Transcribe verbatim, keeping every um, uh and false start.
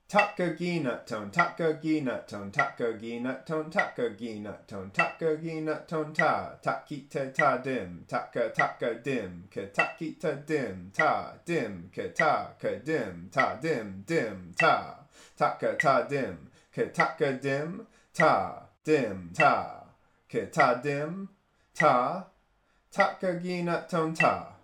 Takagina tone, takagina tone, takagina tone, takagina tone, takagina tone ta, takita ta dim, taka taka dim, ka takita dim, ta dim, ka ta ka dim, ta dim dim ta, taka ta dim, ka taka dim, ta dim ta, ka ta dim, ta, takagina tone ta.